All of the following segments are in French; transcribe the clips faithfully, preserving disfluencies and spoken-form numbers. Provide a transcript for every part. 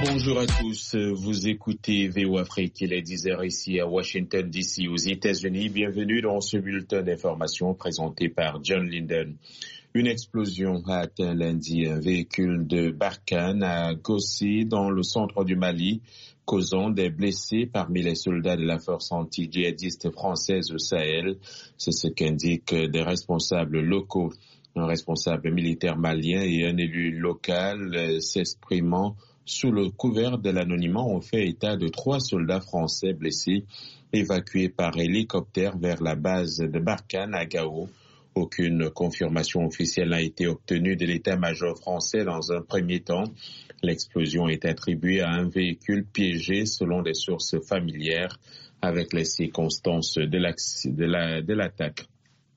Bonjour à tous, vous écoutez V O Afrique, il est dix heures ici à Washington D C aux États-Unis. Bienvenue dans ce bulletin d'information présenté par John Linden. Une explosion a atteint lundi un véhicule de Barkhane à Gossi dans le centre du Mali, causant des blessés parmi les soldats de la force anti-djihadiste française au Sahel. C'est ce qu'indiquent des responsables locaux. Un responsable militaire malien et un élu local euh, s'exprimant sous le couvert de l'anonymat ont fait état de trois soldats français blessés évacués par hélicoptère vers la base de Barkhane à Gao. Aucune confirmation officielle n'a été obtenue de l'état-major français dans un premier temps. L'explosion est attribuée à un véhicule piégé selon des sources familières avec les circonstances de la, de l'attaque.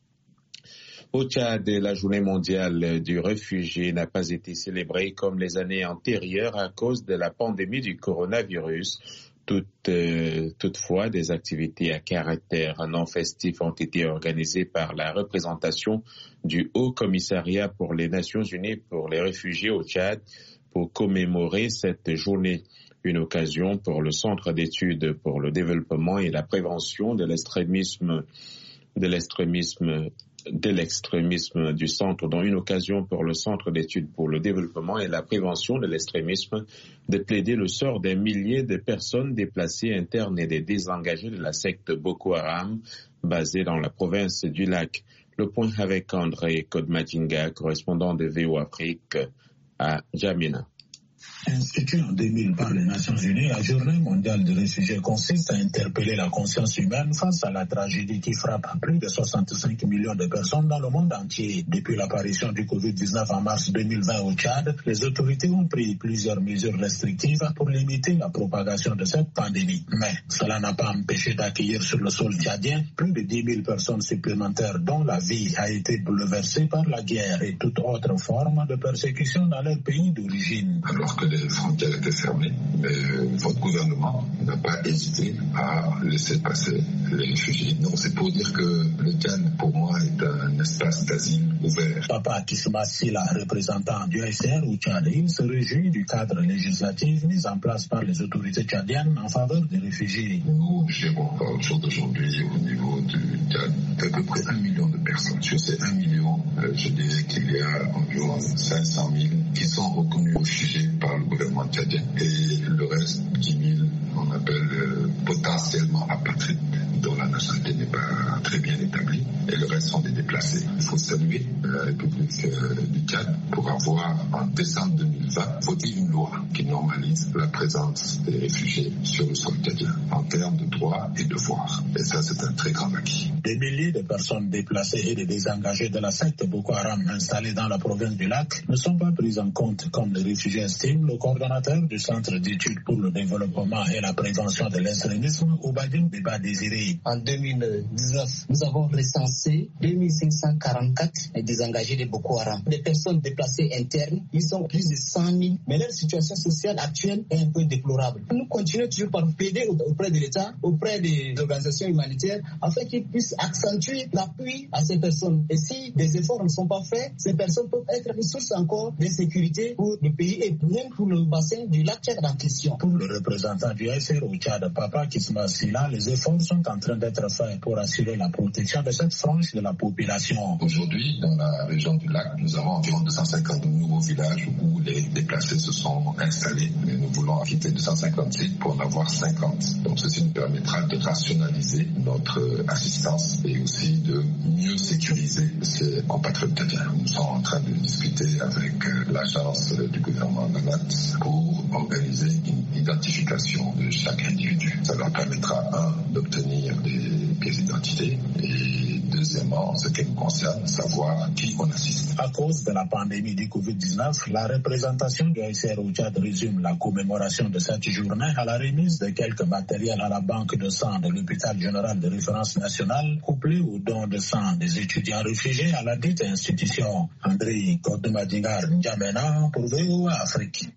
Au Tchad, la journée mondiale du réfugié n'a pas été célébrée comme les années antérieures à cause de la pandémie du coronavirus. Toutes, euh, toutefois, des activités à caractère non festif ont été organisées par la représentation du Haut Commissariat pour les Nations Unies pour les réfugiés au Tchad pour commémorer cette journée. Une occasion pour le Centre d'études pour le développement et la prévention de l'extrémisme, de l'extrémisme de l'extrémisme du centre, dont une occasion pour le Centre d'études pour le développement et la prévention de l'extrémisme de plaider le sort des milliers de personnes déplacées internes et des désengagés de la secte Boko Haram basée dans la province du Lac. Le point avec André Kodmadinga, correspondant de V O Afrique à N'Djamena. Instituée en deux mille par les Nations Unies, la Journée mondiale des réfugiés consiste à interpeller la conscience humaine face à la tragédie qui frappe plus de soixante-cinq millions de personnes dans le monde entier. Depuis l'apparition du covid dix-neuf en mars deux mille vingt au Tchad, les autorités ont pris plusieurs mesures restrictives pour limiter la propagation de cette pandémie. Mais cela n'a pas empêché d'accueillir sur le sol tchadien plus de dix mille personnes supplémentaires dont la vie a été bouleversée par la guerre et toute autre forme de persécution dans leur pays d'origine. Alors que les frontières étaient fermées, mais votre gouvernement n'a pas hésité à laisser passer les réfugiés. Donc c'est pour dire que le Tchad, pour moi, est un espace d'asile ouvert. Papa Kisma Sila, représentant du S R au Tchad, il se réjouit du cadre législatif mis en place par les autorités tchadiennes en faveur des réfugiés. Nous gérons au jour d'aujourd'hui au niveau du Tchad à peu près un million de personnes. Sur ces un million, euh, je dirais qu'il y a environ cinq cent mille qui sont reconnus réfugiés par le gouvernement tchadien et le reste, dix mille, on appelle euh, potentiellement apatrides, dont la nationalité n'est pas très bien établie, et le reste sont des déplacés. Il faut saluer la République euh, du Tchad pour avoir, en décembre deux mille vingt, voté une loi qui normalise la présence des réfugiés sur le sol tchadien en termes de droits et devoirs. Et ça, c'est un très grand acquis. Des milliers de personnes déplacées et de désengagés de la secte Boko Haram installées dans la province du Lac ne sont pas prises en compte comme les réfugiés, estime le coordonnateur du Centre d'études pour le développement et la prévention de l'extrémisme, Oubadine Beba Désiré. En deux mille dix-neuf, nous avons recensé deux mille cinq cent quarante-quatre désengagés de Boko Haram. Les personnes déplacées internes, ils sont plus de cent mille, mais leur situation sociale actuelle est un peu déplorable. Nous continuons toujours par plaider auprès de l'État, auprès des organisations humanitaires, afin qu'ils puissent accentuer l'appui à ces personnes. Et si des efforts ne sont pas faits, ces personnes peuvent être une source encore d'insécurité pour le pays et même pour le bassin du lac Tchad en question. Pour le représentant du S R au Tchad, Papa Kisma Sila, les efforts sont en train d'être faits pour assurer la protection de cette frange de la population. Aujourd'hui, dans la région du lac, nous avons environ deux cent cinquante nouveaux villages où les déplacés se sont installés. Mais nous voulons quitter deux cent cinquante sites pour en avoir cinquante. Donc ceci nous permettra de rationaliser notre assistance et aussi de mieux sécuriser ces compatriotes tchadiens. Nous sommes en train de discuter avec l'agence du gouvernement de l'A T pour organiser une identification de chaque individu. Ça leur permettra, un, d'obtenir des pièces d'identité et deuxièmement, ce qui nous concerne, savoir qui on assiste. À cause de la pandémie du covid dix-neuf, la représentation du S R au Tchad résume la commémoration de cette journée à la remise de quelques matériels à la banque de sang de l'hôpital général de référence nationale, couplé au don de sang des étudiants réfugiés à la dite institution. André Kodmadingar N'Djamena pour V O Afrique.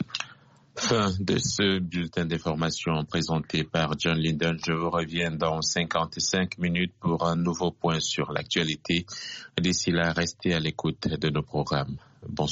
Fin de ce bulletin d'information présenté par John Linden. Je vous reviens dans cinquante-cinq minutes pour un nouveau point sur l'actualité. D'ici là, restez à l'écoute de nos programmes. Bonsoir.